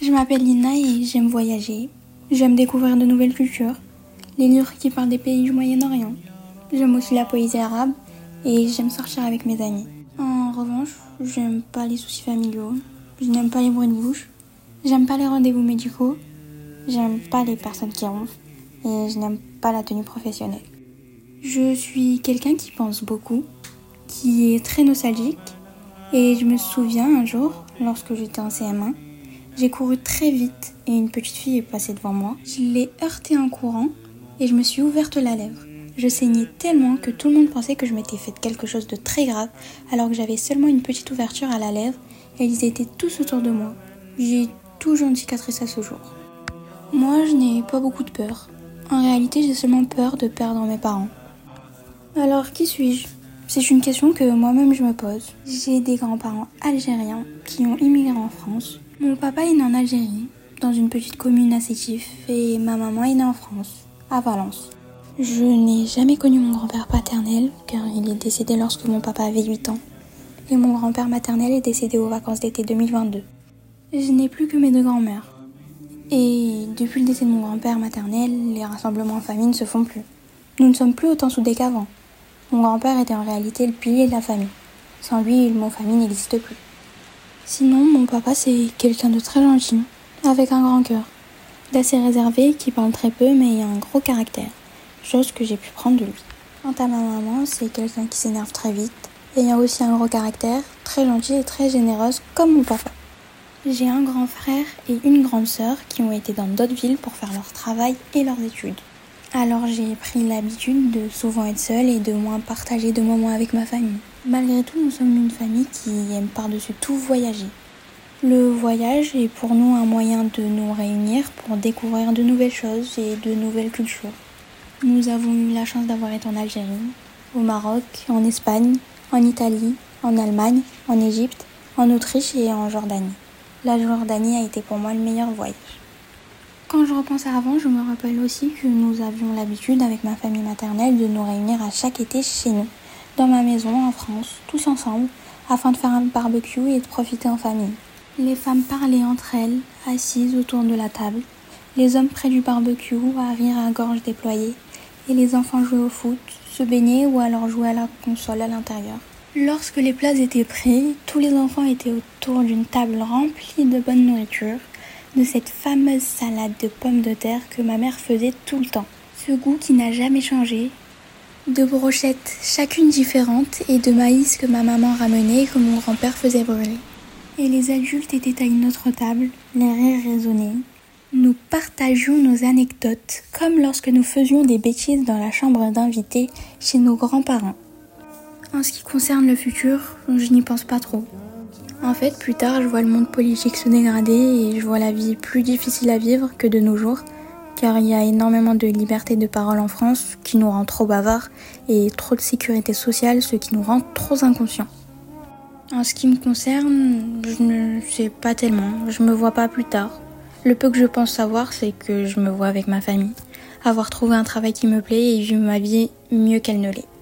Je m'appelle Lina et j'aime voyager. J'aime découvrir de nouvelles cultures, les livres qui parlent des pays du Moyen-Orient. J'aime aussi la poésie arabe et j'aime sortir avec mes amis. En revanche, j'aime pas les soucis familiaux, je n'aime pas les bruits de bouche, j'aime pas les rendez-vous médicaux, j'aime pas les personnes qui ronflent et je n'aime pas la tenue professionnelle. Je suis quelqu'un qui pense beaucoup, qui est très nostalgique et je me souviens un jour, lorsque j'étais en CM1, j'ai couru très vite et une petite fille est passée devant moi. Je l'ai heurtée en courant et je me suis ouverte la lèvre. Je saignais tellement que tout le monde pensait que je m'étais fait quelque chose de très grave alors que j'avais seulement une petite ouverture à la lèvre et ils étaient tous autour de moi. J'ai toujours une cicatrice à ce jour. Moi, je n'ai pas beaucoup de peur. En réalité, j'ai seulement peur de perdre mes parents. Alors, qui suis-je ? C'est une question que moi-même je me pose. J'ai des grands-parents algériens qui ont immigré en France. Mon papa est né en Algérie, dans une petite commune à Sétif, et ma maman est née en France, à Valence. Je n'ai jamais connu mon grand-père paternel, car il est décédé lorsque mon papa avait 8 ans. Et mon grand-père maternel est décédé aux vacances d'été 2022. Je n'ai plus que mes 2 grands-mères. Et depuis le décès de mon grand-père maternel, les rassemblements en famille ne se font plus. Nous ne sommes plus autant soudés qu'avant. Mon grand-père était en réalité le pilier de la famille. Sans lui, le mot famille n'existe plus. Sinon, mon papa, c'est quelqu'un de très gentil, avec un grand cœur, d'assez réservé, qui parle très peu, mais a un gros caractère, chose que j'ai pu prendre de lui. Quant à ma maman, c'est quelqu'un qui s'énerve très vite, ayant aussi un gros caractère, très gentil et très généreuse, comme mon papa. J'ai un grand frère et une grande sœur qui ont été dans d'autres villes pour faire leur travail et leurs études. Alors j'ai pris l'habitude de souvent être seule et de moins partager de moments avec ma famille. Malgré tout, nous sommes une famille qui aime par-dessus tout voyager. Le voyage est pour nous un moyen de nous réunir pour découvrir de nouvelles choses et de nouvelles cultures. Nous avons eu la chance d'avoir été en Algérie, au Maroc, en Espagne, en Italie, en Allemagne, en Égypte, en Autriche et en Jordanie. La Jordanie a été pour moi le meilleur voyage. Quand je repense à avant, je me rappelle aussi que nous avions l'habitude avec ma famille maternelle de nous réunir à chaque été chez nous, dans ma maison en France, tous ensemble, afin de faire un barbecue et de profiter en famille. Les femmes parlaient entre elles, assises autour de la table, les hommes près du barbecue à rire à gorge déployée, et les enfants jouaient au foot, se baignaient ou alors jouaient à la console à l'intérieur. Lorsque les plats étaient prêts, tous les enfants étaient autour d'une table remplie de bonne nourriture, de cette fameuse salade de pommes de terre que ma mère faisait tout le temps. Ce goût qui n'a jamais changé, de brochettes chacune différentes et de maïs que ma maman ramenait et que mon grand-père faisait brûler. Et les adultes étaient à une autre table, les rires résonnaient. Nous partagions nos anecdotes comme lorsque nous faisions des bêtises dans la chambre d'invités chez nos grands-parents. En ce qui concerne le futur, je n'y pense pas trop. En fait, plus tard, je vois le monde politique se dégrader et je vois la vie plus difficile à vivre que de nos jours, car il y a énormément de liberté de parole en France qui nous rend trop bavards et trop de sécurité sociale, ce qui nous rend trop inconscients. En ce qui me concerne, je ne sais pas tellement, je me vois pas plus tard. Le peu que je pense savoir, c'est que je me vois avec ma famille, avoir trouvé un travail qui me plaît et vivre ma vie mieux qu'elle ne l'est.